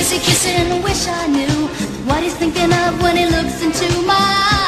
kissy, kissy, and wish I knew what he's thinking of when he looks into my eyes.